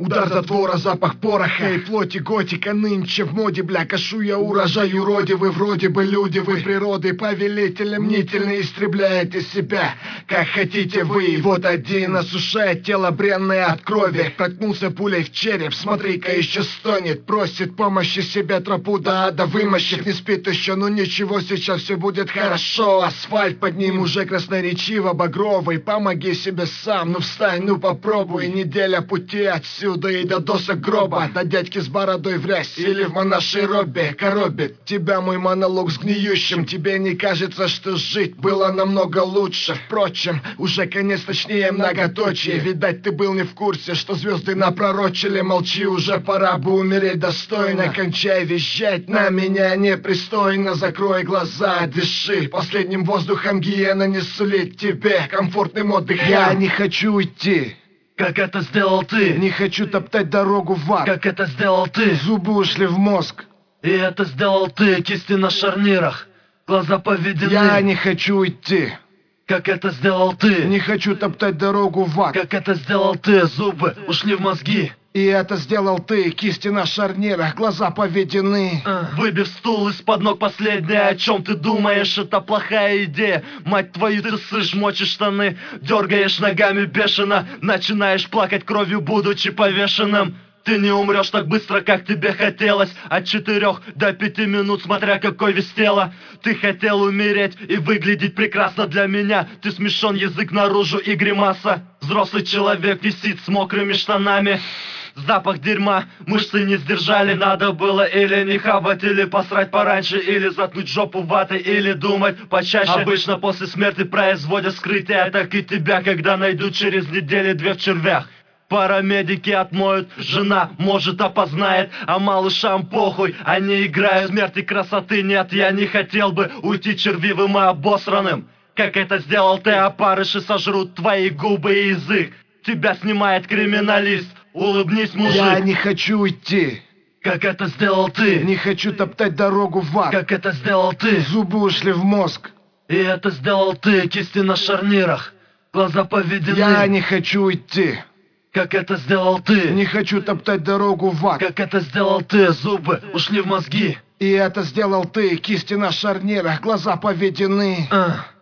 Удар затвора, запах пороха и плоти готика нынче в моде, бля, кашу я урожай юродивый, вроде бы люди, вы природы повелители мнительно истребляете себя, как хотите вы. Вот один осушает тело бренное от крови, проткнулся пулей в череп, смотри-ка еще стонет, просит помощи себе тропу до ада вымощив, не спит еще, ну ничего, сейчас все будет хорошо, асфальт под ним уже красноречиво багровый, помоги себе сам, ну встань, ну попробуй, неделя пути отсюда и до досок гроба, до дядьки с бородой в рясь или в монашей робе коробит тебя мой монолог с гниющим. Тебе не кажется, что жить было намного лучше? Впрочем, уже конец, точнее многоточие. Видать, ты был не в курсе, что звезды напророчили. Молчи, уже пора бы умереть достойно. Кончай визжать на меня непристойно. Закрой глаза, дыши последним воздухом. Гиена не сулит тебе комфортным отдых. Я не хочу уйти, как это сделал ты. Не хочу топтать дорогу в ад, как это сделал ты. Зубы ушли в мозг, и это сделал ты. Кисти на шарнирах, глаза поведены. Я не хочу уйти, как это сделал ты. Не хочу топтать дорогу в ад, как это сделал ты. Зубы ушли в мозги, и это сделал ты. Кисти на шарнирах, глаза поведены. Выбив стул из-под ног последнее, о чем ты думаешь, это плохая идея. Мать твою, ты сышь, мочишь штаны, дергаешь ногами бешено, начинаешь плакать кровью, будучи повешенным. Ты не умрешь так быстро, как тебе хотелось. От 4 до 5 минут, смотря какой вес тела. Ты хотел умереть и выглядеть прекрасно для меня. Ты смешон, язык наружу и гримаса. Взрослый человек висит с мокрыми штанами. Запах дерьма, мышцы не сдержали. Надо было или не хавать, или посрать пораньше, или заткнуть жопу ватой, или думать почаще. Обычно после смерти производят скрытие, так и тебя, когда найдут через недели-две в червях. Парамедики отмоют, жена, может, опознает, а малышам похуй, они играют. Смерти красоты нет, я не хотел бы уйти червивым и обосранным. Как это сделал ты, опарыши сожрут твои губы и язык. Тебя снимает криминалист, улыбнись, мужик. Я не хочу уйти, как это сделал ты. Не хочу топтать дорогу в ад, как это сделал ты. Зубы ушли в мозг, и это сделал ты. Кисти на шарнирах, глаза поведены. Я не хочу уйти, как это сделал ты. Не хочу топтать дорогу в ад, как это сделал ты. Зубы ушли в мозги, и это сделал ты. Кисти на шарнирах, глаза поведены.